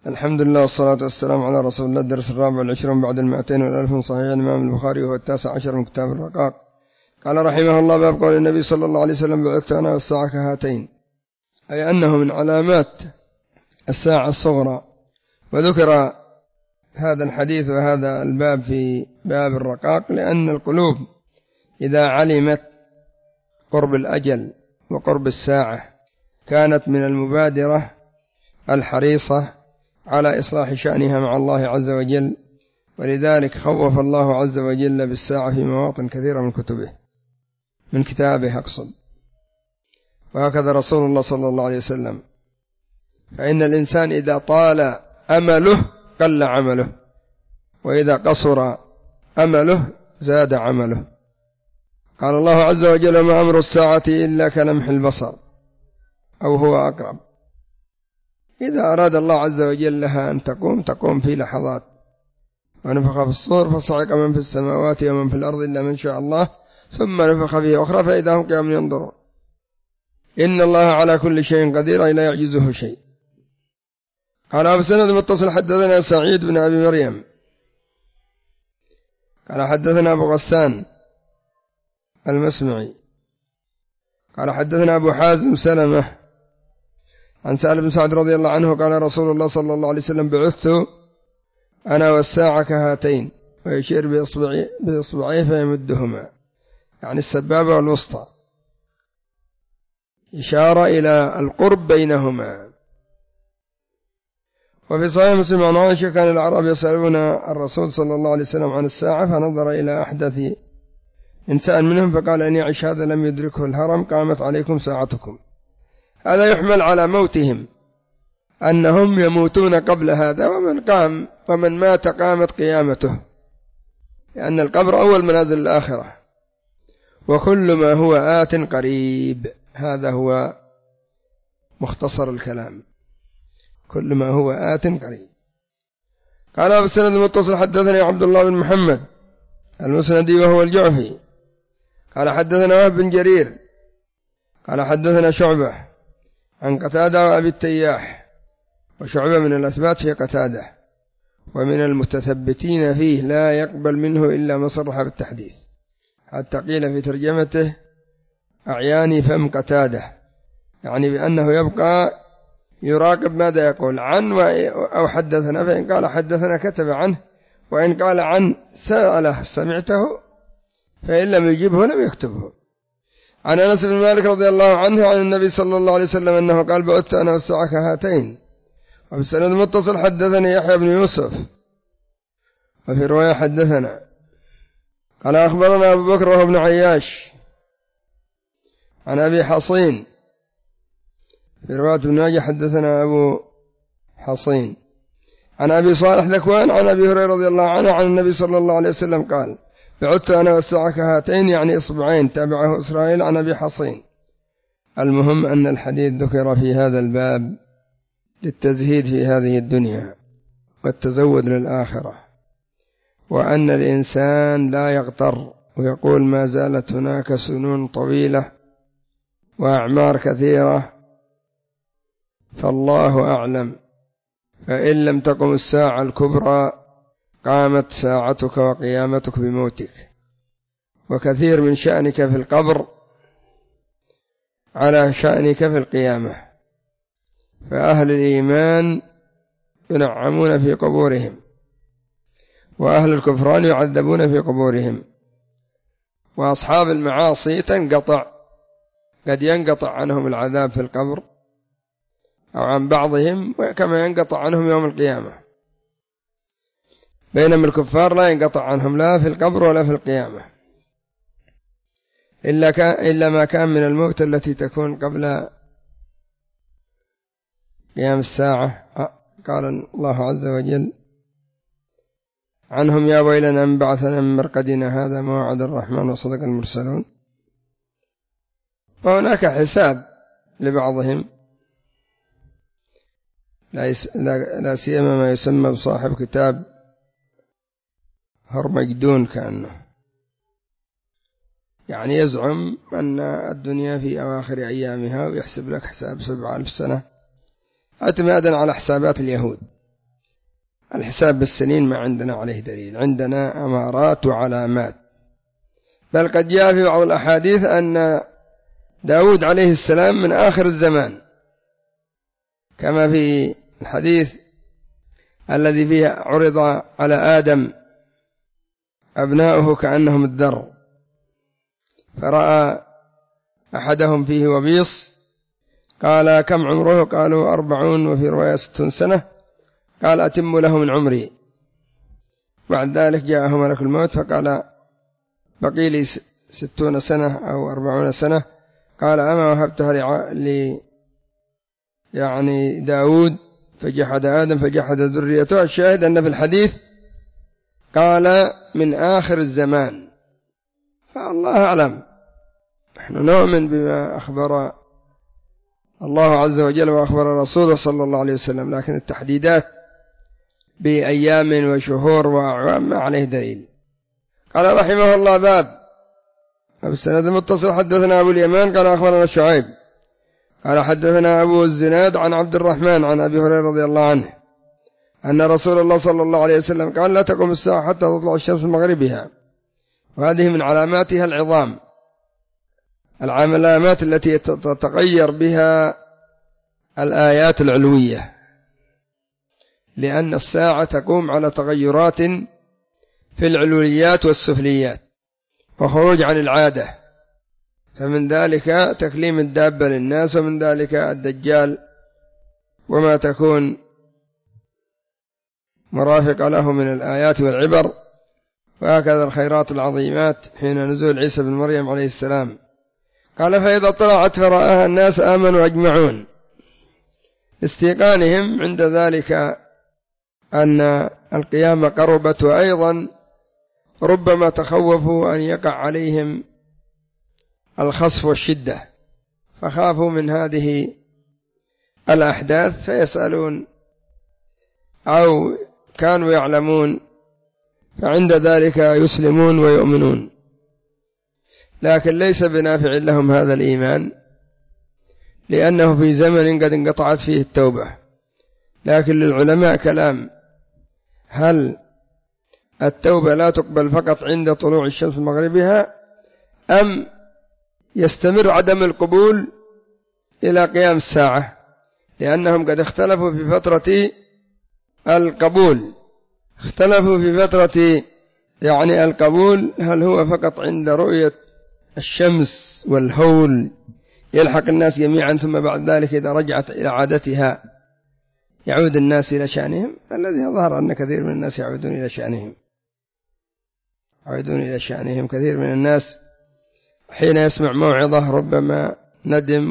الحمد لله والصلاة والسلام على رسول الله. الدرس 24 بعد 200 من صحيح الإمام البخاري وهو 19 من كتاب الرقاق. قال رحمه الله: باب قول النبي صلى الله عليه وسلم: بعثت أنا والساعة كهاتين، أي أنه من علامات الساعة الصغرى. وذكر هذا الحديث وهذا الباب في باب الرقاق لأن القلوب إذا علمت قرب الأجل وقرب الساعة كانت من المبادرة الحريصة على إصلاح شأنها مع الله عز وجل، ولذلك خوف الله عز وجل بالساعة في مواطن كثيرة من كتبه، من كتابه أقصد. وهكذا رسول الله صلى الله عليه وسلم، فإن الإنسان إذا طال أمله قل عمله، وإذا قصر أمله زاد عمله. قال الله عز وجل: ما أمر الساعة إلا كلمح البصر أو هو أقرب. إذا أراد الله عز وجل لها أن تقوم في لحظات. ونفخ في الصور فصعق من في السماوات ومن في الأرض إلا من شاء الله ثم نفخ فيه أخرى فإذا هم قيام ينظرون. إن الله على كل شيء قدير لا يعجزه شيء. قال أبو سند متصل: حدثنا سعيد بن أبي مريم قال حدثنا أبو غسان المسمعي قال حدثنا أبو حازم سلمة عن سهل بن سعد رضي الله عنه قال: رسول الله صلى الله عليه وسلم: بعثت أنا والساعة كهاتين، ويشير بإصبعيه فيمدهما، يعني السبابة والوسطى، إشارة إلى القرب بينهما. وفي صحيح مسلم عن عائشة: كان الأعراب يسألون الرسول صلى الله عليه وسلم عن الساعة، فنظر إلى أحدث إنسان منهم فقال: إن يعش هذا لم يدركه الهرم قامت عليكم ساعتكم. هذا يحمل على موتهم، أنهم يموتون قبل هذا، ومن مات قامت قيامته، لأن القبر أول منازل الآخرة. وكل ما هو آت قريب، هذا هو مختصر الكلام، كل ما هو آت قريب. قال أبو السند المتصل: حدثني عبد الله بن محمد المسندي وهو الجعفي قال حدثنا وهب بن جرير قال حدثنا شعبة عن قتادة وأبي التياح. وشعبة من الأثبات في قتادة، ومن المتثبتين فيه، لا يقبل منه إلا ما صرح بالتحديث، حتى قيل في ترجمته: أعياني فم قتادة، يعني بأنه يبقى يراقب ماذا يقول عن أو حدثنا، فإن قال حدثنا كتب عنه، وإن قال عن سأله سمعته، فإن لم يجيبه لم يكتبه. عن أنس بن مالك رضي الله عنه عن النبي صلى الله عليه وسلم أنه قال: بعثت أنا والساعة كهاتين. وفي السند المتصل: حدثني يحيى بن يوسف، وفي رواية حدثنا قال: أخبرنا أبو بكر وهو ابن عياش عن أبي حصين، في رواية ابن ماجه حدثنا أبو حصين عن أبي صالح ذكوان عن أبي هريرة رضي الله عنه عن النبي صلى الله عليه وسلم قال: بعثت أنا والساعة كهاتين، يعني إصبعين، تابعه إسرائيل عن أبي حصين. المهم أن الحديث ذكر في هذا الباب للتزهيد في هذه الدنيا والتزود للآخرة، وأن الإنسان لا يغتر ويقول ما زالت هناك سنون طويلة وأعمار كثيرة، فالله أعلم. فإن لم تقم الساعة الكبرى قامت ساعتك وقيامتك بموتك. وكثير من شأنك في القبر على شأنك في القيامة. فأهل الإيمان ينعمون في قبورهم، وأهل الكفران يعذبون في قبورهم. وأصحاب المعاصي قد ينقطع عنهم العذاب في القبر أو عن بعضهم، كما ينقطع عنهم يوم القيامة. بينما الكفار لا ينقطع عنهم لا في القبر ولا في القيامة، إلا ما كان من الموت التي تكون قبل قيام الساعة. قال الله عز وجل عنهم: يا ويلنا من بعثنا من مرقدنا هذا ما وعد الرحمن وصدق المرسلون. وهناك حساب لبعضهم، لا سيما ما يسمى بصاحب كتاب هرمجدون، كأنه يعني يزعم أن الدنيا في أواخر أيامها، ويحسب لك حساب 7000 سنة اعتمادا على حسابات اليهود. الحساب بالسنين ما عندنا عليه دليل، عندنا أمارات وعلامات. بل قد جاء في بعض الأحاديث أن داود عليه السلام من آخر الزمان، كما في الحديث الذي فيه عرض على آدم أبناؤه كأنهم الدر، فرأى أحدهم فيه وبيص، قال كم عمره؟ قالوا 40 وفي رواية 60 سنة، قال أتم له من عمري. بعد ذلك جاءه ملك الموت فقال بقي لي 60 سنة أو 40 سنة، قال أما وهبتها يعني داود فجحد آدم فجحد ذريته. الشاهد أن في الحديث قال من آخر الزمان، فالله أعلم. نحن نؤمن بما أخبر الله عز وجل وأخبر رسوله صلى الله عليه وسلم، لكن التحديدات بأيام وشهور وأعوام ما عليه دليل. قال رحمه الله باب السند المتصل حدثنا أبو اليمان قال أخبرنا شعيب قال حدثنا أبو الزناد عن عبد الرحمن عن أبي هريرة رضي الله عنه أن رسول الله صلى الله عليه وسلم قال لا تقوم الساعة حتى تطلع الشمس من مغربها، وهذه من علاماتها العظام، العلامات التي تتغير بها الآيات العلوية، لأن الساعة تقوم على تغيرات في العلويات والسفليات وخروج عن العادة، فمن ذلك تكليم الدابة للناس، ومن ذلك الدجال وما تكون مرافق له من الآيات والعبر، وهكذا الخيرات العظيمات حين نزول عيسى بن مريم عليه السلام. قال فإذا طلعت فرآها الناس آمنوا أجمعون، استيقانهم عند ذلك أن القيامة قربت، وأيضا ربما تخوفوا أن يقع عليهم الخصف والشدة، فخافوا من هذه الأحداث فيسألون أو كانوا يعلمون، فعند ذلك يسلمون ويؤمنون، لكن ليس بنافع لهم هذا الإيمان، لأنه في زمن قد انقطعت فيه التوبة. لكن للعلماء كلام، هل التوبة لا تقبل فقط عند طلوع الشمس من مغربها، أم يستمر عدم القبول إلى قيام الساعة؟ لأنهم قد اختلفوا في فترة القبول، اختلفوا في فترة يعني القبول، هل هو فقط عند رؤية الشمس والهول يلحق الناس جميعا، ثم بعد ذلك إذا رجعت إلى عادتها يعود الناس إلى شأنهم؟ الذي ظهر أن كثير من الناس يعودون إلى شأنهم. كثير من الناس حين يسمع موعظة ربما ندم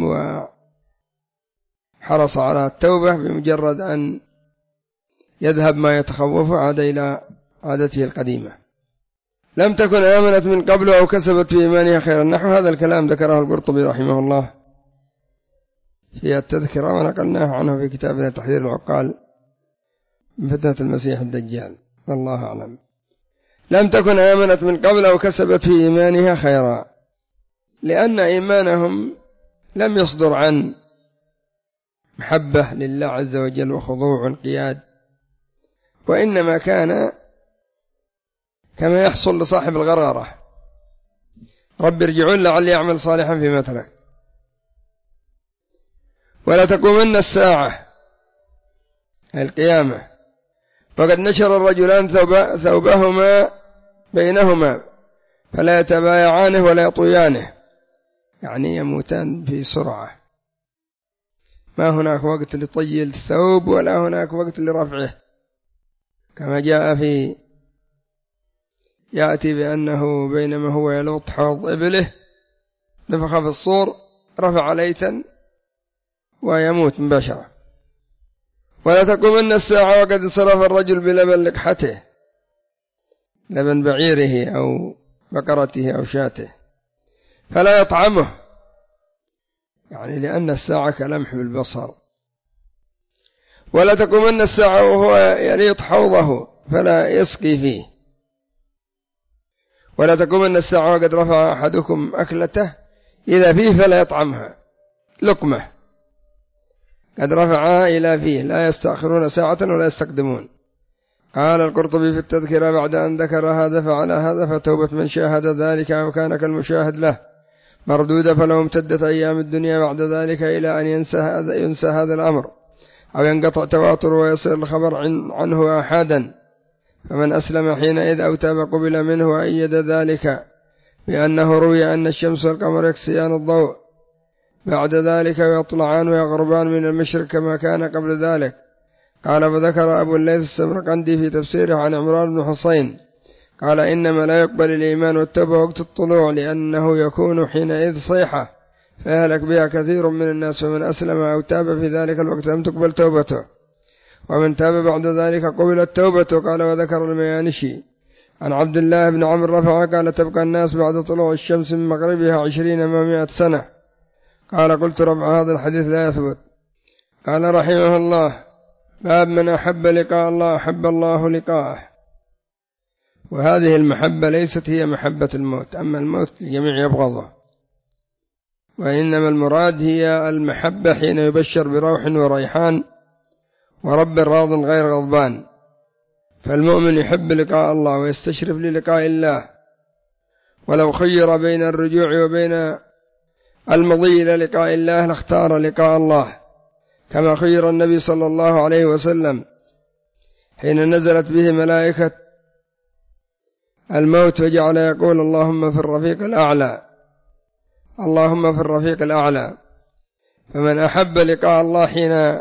وحرص على التوبة، بمجرد أن يذهب ما يتخوف عاد إلى عادته القديمة. لم تكن آمنت من قبل أو كسبت في إيمانها خيرا، نحو هذا الكلام ذكره القرطبي رحمه الله في التذكرة، ونقلناه عنه في كتابنا تحذير العقال من فتنة المسيح الدجال، والله أعلم. لم تكن آمنت من قبل أو كسبت في إيمانها خيرا، لأن إيمانهم لم يصدر عن محبة لله عز وجل وخضوع وانقياد، وإنما كان كما يحصل لصاحب الغرغرة: رب ارجعون لعلي أعمل صالحا فيما تركت. ولا تقومن الساعة القيامة وقد نشر الرجلان ثوبهما بينهما فلا يتبايعانه ولا يطويانه، يعني يموتان في سرعة، ما هناك وقت لطي الثوب ولا هناك وقت لرفعه، كما جاء يأتي بأنه بينما هو يلوط حوض إبله نفخ في الصور رفع ليتا ويموت مباشرة. ولا تقومن الساعة وقد انصرف الرجل بلبن لقحته، لبن بعيره أو بقرته أو شاته، فلا يطعمه، يعني لأن الساعة كلمح بالبصر. ولا تقومن الساعة وهو يليط حوضه فلا يسقي فيه. ولا تقومن الساعة وقد رفع أحدكم أكلته إذا فيه فلا يطعمها، لقمة قد رفعها إلى فيه لا يستأخرون ساعة ولا يستقدمون. قال القرطبي في التذكرة بعد أن ذكر هذا فعلى هذا فتوبة من شاهد ذلك أو كان كالمشاهد له مردودة، فلو امتدت أيام الدنيا بعد ذلك إلى أن ينسى هذا الأمر أو ينقطع تواتر ويصير الخبر عنه آحادا، فمن أسلم حينئذ أو تاب قبل منه وأيد ذلك بأنه روي أن الشمس والقمر يكسيان الضوء بعد ذلك ويطلعان ويغربان من المشرق كما كان قبل ذلك. قال فذكر أبو الليث السمرقندي في تفسيره عن عمران بن حسين قال إنما لا يقبل الإيمان والتوبة وقت الطلوع، لأنه يكون حينئذ صيحة فيهلك بها كثير من الناس، فمن أسلم أو تاب في ذلك الوقت لم تقبل توبته، ومن تاب بعد ذلك قبلت توبته. قال وذكر الميانشي عن عبد الله بن عمرو رفع قال تبقى الناس بعد طلوع الشمس من مغربها 20 و100 سنة. قال قلت رفع هذا الحديث لا يثبت. قال رحمه الله باب من أحب لقاء الله أحب الله لقاءه. وهذه المحبة ليست هي محبة الموت، أما الموت الجميع يبغضه، وإنما المراد هي المحبة حين يبشر بروح وريحان ورب راض غير غضبان. فالمؤمن يحب لقاء الله ويستشرف للقاء الله، ولو خير بين الرجوع وبين المضي إلى لقاء الله لاختار لقاء الله، كما خير النبي صلى الله عليه وسلم حين نزلت به ملائكة الموت وجعل يقول اللهم في الرفيق الأعلى، اللهم في الرفيق الأعلى. فمن أحب لقاء الله حين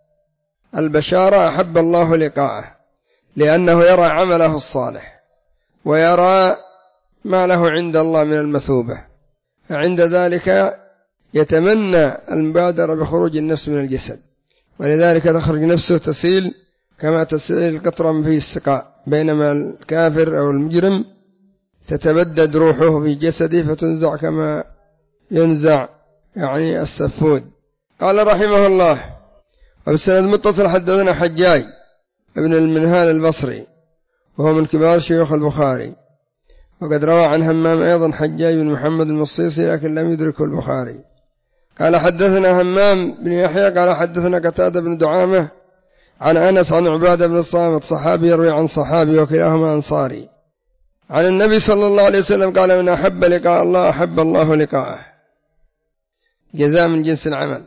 البشارة أحب الله لقاءه، لأنه يرى عمله الصالح ويرى ما له عند الله من المثوبة، فعند ذلك يتمنى المبادرة بخروج النفس من الجسد، ولذلك تخرج نفسه تسيل كما تسيل القطرة في السقاء، بينما الكافر أو المجرم تتبدد روحه في جسده فتنزع كما ينزع يعني السفود. قال رحمه الله وبالسند متصل حدثنا حجاج ابن المنهال البصري وهو من كبار شيوخ البخاري، وقد روى عن همام أيضا حجاج بن محمد المصيصي لكن لم يدركه البخاري. قال حدثنا همام بن يحيى قال حدثنا قتادة بن دعامة عن أنس عن عبادة بن الصامت صحابي يروي عن صحابي وكلاهما أنصاري عن النبي صلى الله عليه وسلم قال من أحب لقاء الله أحب الله لقاءه، جزاء من جنس العمل.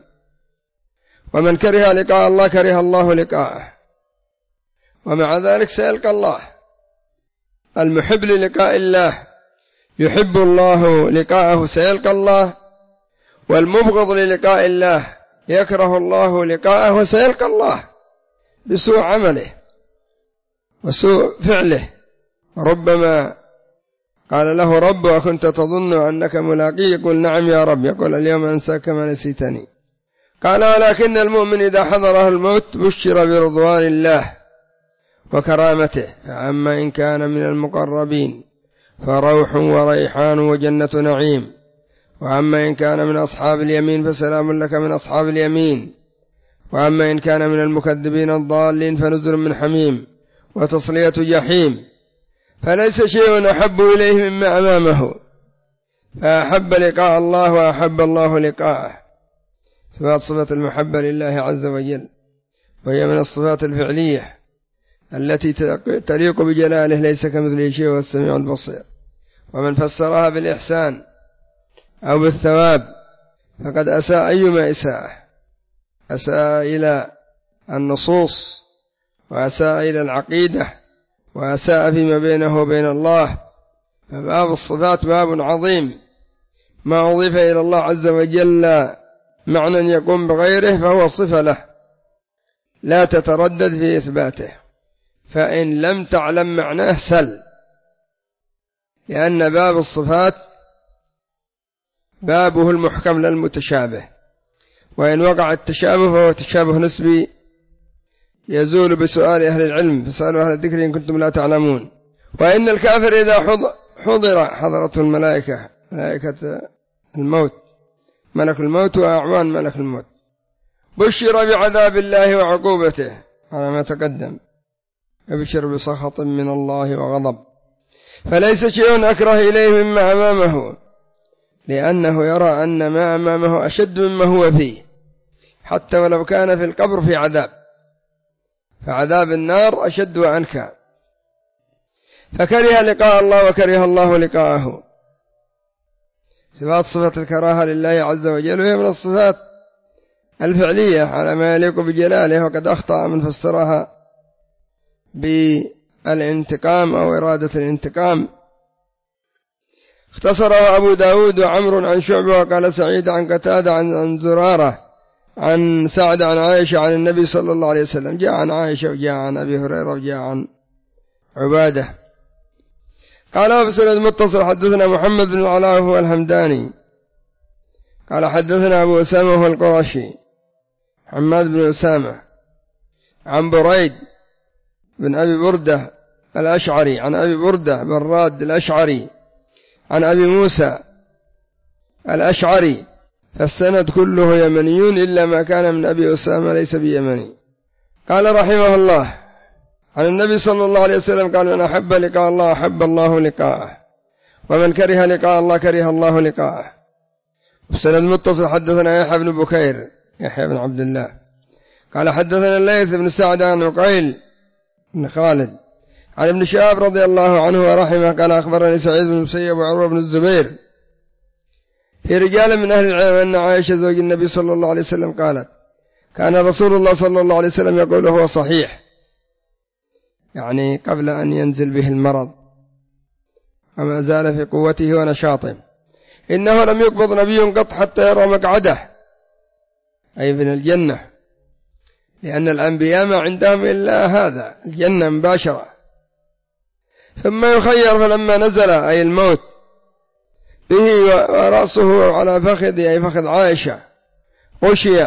ومن كره لقاء الله كره الله لقاءه، ومع ذلك سيلقى الله. المحب للقاء الله يحب الله لقاءه سيلقى الله، والمبغض للقاء الله يكره الله لقاءه وسيلقى الله بسوء عمله وسوء فعله. ربما قال له رب وكنت تظن أنك ملاقي، يقول نعم يا رب، يقول اليوم أنساك كما نسيتني. قال ولكن المؤمن إذا حضره الموت بشر برضوان الله وكرامته، فأما إن كان من المقربين فروح وريحان وجنة نعيم، وأما إن كان من أصحاب اليمين فسلام لك من أصحاب اليمين، وأما إن كان من المكذبين الضالين فنزل من حميم وتصلية جحيم. فليس شيء أحب إليه مما أمامه، فأحب لقاء الله وأحب الله لقاءه. صفة المحبة لله عز وجل، وهي من الصفات الفعلية التي تليق بجلاله، ليس كمثله شيء وهو السميع البصير. ومن فسرها بالإحسان أو بالثواب فقد أساء أيما إساءة، أساء إلى النصوص وأساء إلى العقيدة وأساء فيما بينه وبين الله. فباب الصفات باب عظيم، ما أضيف إلى الله عز وجل معنى يقوم بغيره فهو صفة له لا تتردد في إثباته، فإن لم تعلم معناه سل، لأن باب الصفات بابه المحكم للمتشابه، وإن وقع التشابه فهو تشابه نسبي يزول بسؤال أهل العلم، فسألوا أهل الذكر إن كنتم لا تعلمون. وإن الكافر إذا حضرته الملائكة، ملائكة الموت، ملك الموت وأعوان ملك الموت، بشر بعذاب الله وعقوبته على ما تقدم، يبشر بسخط من الله وغضب. فليس شيء أكره إليه مما أمامه، لأنه يرى أن ما أمامه أشد مما هو فيه، حتى ولو كان في القبر في عذاب، فعذاب النار أشد وأنكى فكره لقاء الله وكره الله لقاءه. صفة الكراهة لله عز وجل وهي من الصفات الفعلية على ما يليق بجلاله، وقد أخطأ من فسرها بالانتقام أو إرادة الانتقام. اختصره أبو داود وعمر عن شعبة وقال سعيد عن قتادة عن زرارة عن سعد عن عائشة عن النبي صلى الله عليه وسلم. جاء عن عائشة وجاء عن أبي هريرة وجاء عن عبادة. قال في سند متصل حدثنا محمد بن العلاء هو الهمداني قال حدثنا أبو أسامة هو القرشي حماد بن أسامة عن بريد بن أبي بردة الأشعري عن أبي بردة بن راد الأشعري عن أبي موسى الأشعري، فالسند كله يمنيون إلا ما كان من أبي أسامة ليس بيمني. قال رحمه الله عن النبي صلى الله عليه وسلم قال من أحب لقاء الله أحب الله لقاءه، ومن كره لقاء الله كره الله لقاءه. وسند متصل حدثنا يحيى بن بكير يحيى بن عبد الله قال حدثنا الليث بن سعد عن عقيل بن خالد عن ابن شهاب رضي الله عنه ورحمه قال أخبرني سعيد بن المسيب وعروة بن الزبير في رجال من أهل العلم أن عائشة زوج النبي صلى الله عليه وسلم قالت كان رسول الله صلى الله عليه وسلم يقول هو صحيح، يعني قبل أن ينزل به المرض وما زال في قوته ونشاطه، إنه لم يقبض نبي قط حتى يرى مقعده، أي من الجنة، لأن الأنبياء ما عندهم إلا هذا الجنة مباشرة، ثم يخير فلما نزل أي الموت به ورأسه على فخذ أي فخذ عائشة غشي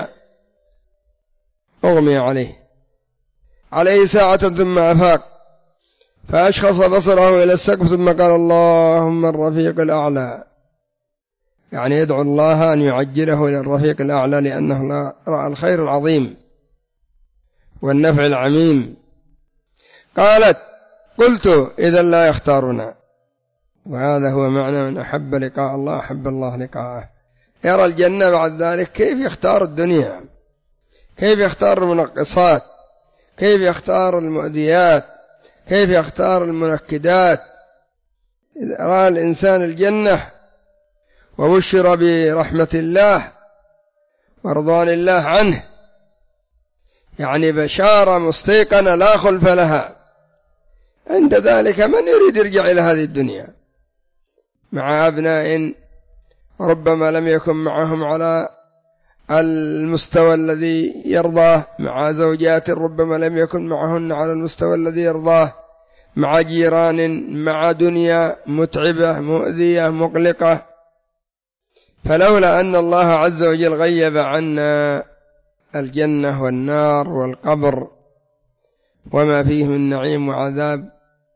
أغمي عليه ساعة ثم أفاق فأشخص بصره إلى السقف ثم قال اللهم الرفيق الأعلى، يعني يدعو الله أن يعجله إلى الرفيق الأعلى لأنه رأى الخير العظيم والنفع العميم. قالت قلت إذا لا يختارنا، وهذا هو معنى من أحب لقاء الله أحب الله لقاءه، يرى الجنة بعد ذلك كيف يختار الدنيا، كيف يختار المنقصات، كيف يختار المؤذيات، كيف يختار المنكدات. إذا رأى الإنسان الجنة وبشر برحمة الله ورضوان الله عنه، يعني بشارة مستيقنة لا خلف لها، عند ذلك من يريد يرجع إلى هذه الدنيا مع أبناء ربما لم يكن معهم على المستوى الذي يرضاه، مع زوجات ربما لم يكن معهن على المستوى الذي يرضاه، مع جيران، مع دنيا متعبة مؤذية مقلقة. فلولا أن الله عز وجل غيب عنا الجنة والنار والقبر وما فيه من نعيم وعذاب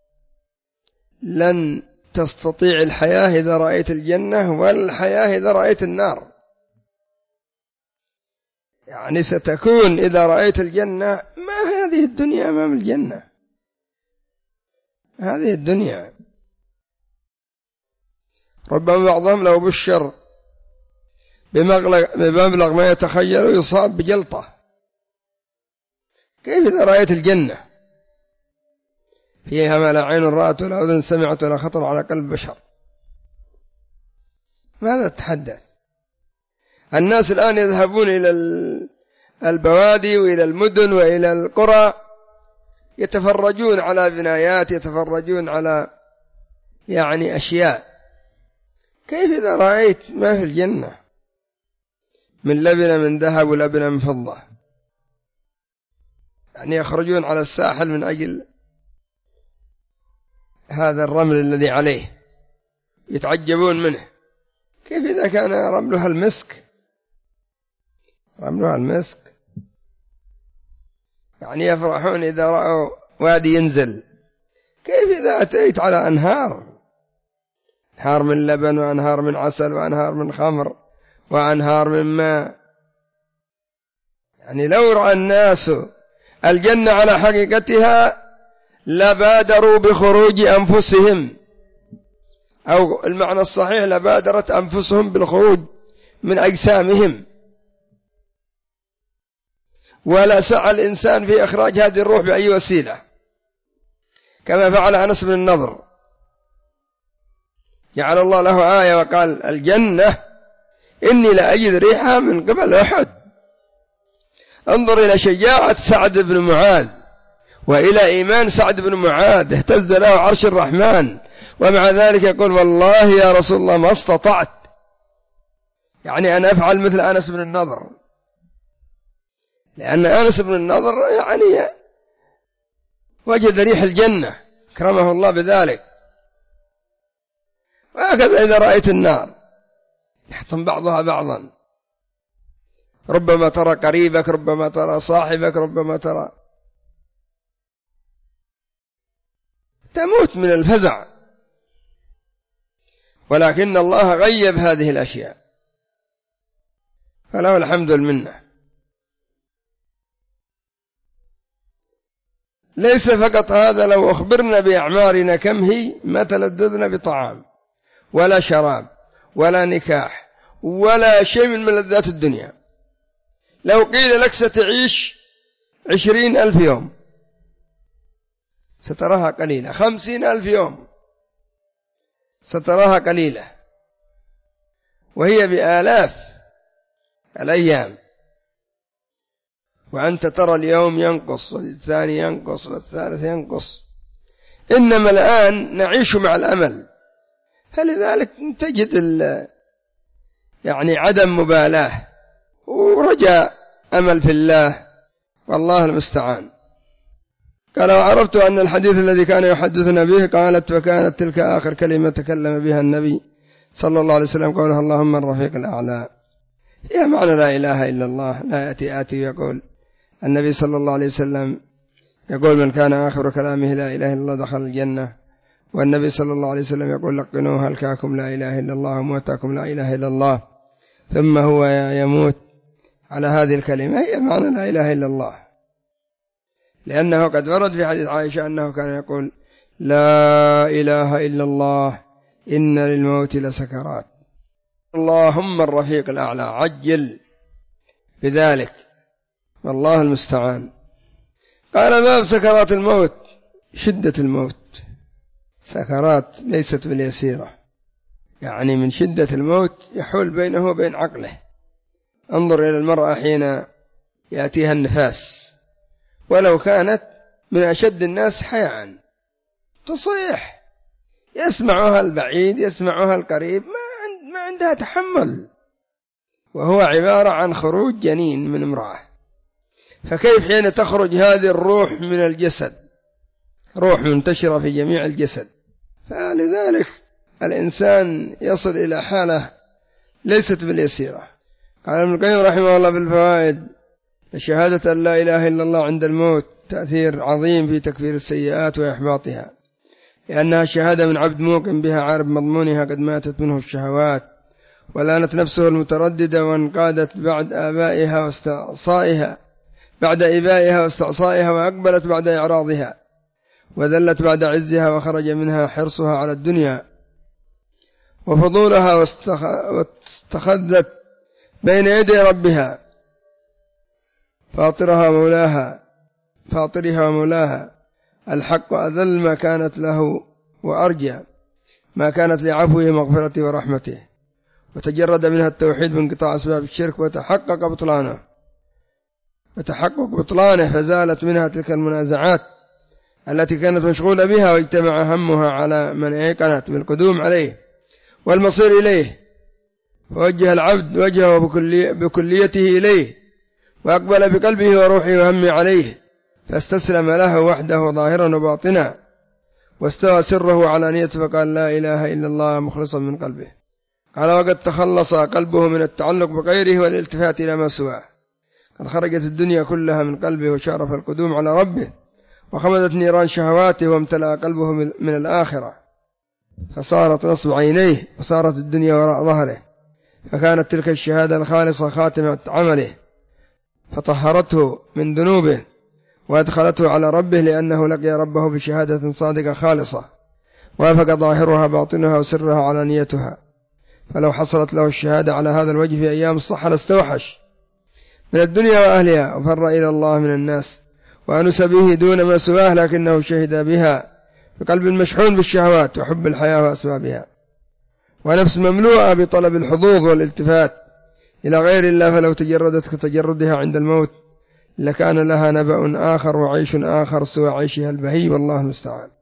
لن تستطيع الحياة إذا رأيت الجنة والحياة إذا رأيت النار، يعني ستكون إذا رأيت الجنة ما هذه الدنيا أمام الجنة، هذه الدنيا ربما بعضهم لو بشر بمبلغ ما يتخيل يصاب بجلطة، كيف إذا رأيت الجنة فيها ما لا عين رأت ولا أذن سمعت ولا خطر على قلب بشر؟ ماذا تتحدث؟ الناس الآن يذهبون إلى البوادي وإلى المدن وإلى القرى يتفرجون على بنايات، يتفرجون على يعني أشياء، كيف إذا رأيت ما في الجنة من لبنة من ذهب ولبنة من فضة، يعني يخرجون على الساحل من أجل هذا الرمل الذي عليه يتعجبون منه، كيف إذا كان رملها المسك، رملها المسك، يعني يفرحون إذا رأوا وادي ينزل، كيف إذا أتيت على أنهار من لبن وأنهار من عسل وأنهار من خمر وأنهار من ماء، يعني لو رأى الناس الجنة على حقيقتها لبادروا بخروج أنفسهم، أو المعنى الصحيح لبادرت أنفسهم بالخروج من أجسامهم، ولا سعى الإنسان في إخراج هذه الروح بأي وسيلة، كما فعل أنس بن النضر جعل الله له آية وقال الجنة إني لأجد ريحها من قبل أحد. انظر إلى شجاعة سعد بن معاذ وإلى إيمان سعد بن معاذ، اهتز له عرش الرحمن، ومع ذلك يقول والله يا رسول الله ما استطعت، يعني أنا أفعل مثل أنس بن النضر، لأن أنس بن النضر يعني وجد ريح الجنة كرمه الله بذلك. وهكذا إذا رأيت النار يحطم بعضها بعضا، ربما ترى قريبك، ربما ترى صاحبك، ربما ترى تموت من الفزع، ولكن الله غيب هذه الأشياء، فله الحمد والمنة. ليس فقط هذا، لو أخبرنا بأعمارنا كم هي ما تلذذنا بطعام ولا شراب ولا نكاح ولا شيء من ملذات الدنيا. لو قيل لك ستعيش 20,000 يوم ستراها قليلة، 50,000 يوم ستراها قليلة، وهي بآلاف الأيام، وأنت ترى اليوم ينقص والثاني ينقص والثالث ينقص. إنما الآن نعيش مع الأمل، فلذلك تجد يعني عدم مبالاة ورجاء أمل في الله، والله المستعان. قال وعرفت أن الحديث الذي كان يحدثنا به قالت وكانت تلك آخر كلمة تكلم بها النبي صلى الله عليه وسلم قولها اللهم الرفيق الأعلى. يا معنى لا إله إلا الله. لا يأتي آتي يقول النبي صلى الله عليه وسلم يقول من كان آخر كلامه لا إله إلا الله دخل الجنة، والنبي صلى الله عليه وسلم يقول لقنوها هلكاكم لا إله إلا الله وموتاكم لا إله إلا الله، ثم هو يموت على هذه الكلمة. هي معنى لا إله إلا الله، لأنه قد ورد في حديث عائشة أنه كان يقول لا إله إلا الله إن للموت لسكرات، اللهم الرفيق الأعلى، عجل بذلك والله المستعان. قال باب سكرات الموت، شدة الموت، سكرات ليست باليسيرة، يعني من شدة الموت يحول بينه وبين عقله. انظر إلى المرأة حين يأتيها النفاس، ولو كانت من أشد الناس حياء تصيح، يسمعها البعيد يسمعها القريب، ما عندها تحمل، وهو عبارة عن خروج جنين من امرأة. فكيف حين تخرج هذه الروح من الجسد، روح منتشرة في جميع الجسد؟ فلذلك الإنسان يصل إلى حالة ليست باليسيرة. قال ابن القيم رحمه الله بالفوائد شهادة أن لا إله إلا الله عند الموت تأثير عظيم في تكفير السيئات وإحباطها، لأنها شهادة من عبد موقن بها عارف مضمونها قد ماتت منه الشهوات ولانت نفسه المترددة وانقادت بعد آبائها واستعصائها وأقبلت بعد إعراضها وذلت بعد عزها وخرج منها حرصها على الدنيا وفضولها واستخذت بين يدي ربها فاطرها ومولاها الحق أذل ما كانت له وأرجى ما كانت لعفوه مغفرته ورحمته، وتجرد منها التوحيد بانقطاع أسباب الشرك وتحقق بطلانه فزالت منها تلك المنازعات التي كانت مشغولة بها، واجتمع همها على من أيقنت بالقدوم عليه والمصير إليه، فوجه العبد وجهه بكليته إليه وأقبل بقلبه وروحه وهمه عليه، فاستسلم له وحده ظاهرا وباطنا، واستوى سره على نيته فقال لا إله إلا الله مخلصا من قلبه. قال وقد تخلص قلبه من التعلق بغيره والالتفات إلى ما سواه، قد خرجت الدنيا كلها من قلبه وشارف القدوم على ربه، وخمدت نيران شهواته وامتلأ قلبه من الآخرة، فصارت نصب عينيه وصارت الدنيا وراء ظهره، فكانت تلك الشهادة الخالصة خاتمة عمله فطهرته من ذنوبه وأدخلته على ربه، لأنه لقي ربه بشهادة صادقة خالصة وافق ظاهرها باطنها وسرها على نيتها. فلو حصلت له الشهادة على هذا الوجه في أيام الصحة لاستوحش من الدنيا وأهلها وفر إلى الله من الناس وأنس به دون ما سواه، لكنه شهد بها بقلب مشحون بالشهوات وحب الحياة وأسبابها. ونفس مملوءة بطلب الحظوظ والالتفات إلى غير الله، فلو تجردت كتجردها عند الموت لكان لها نبأ آخر وعيش آخر سوى عيشها البهي، والله المستعان.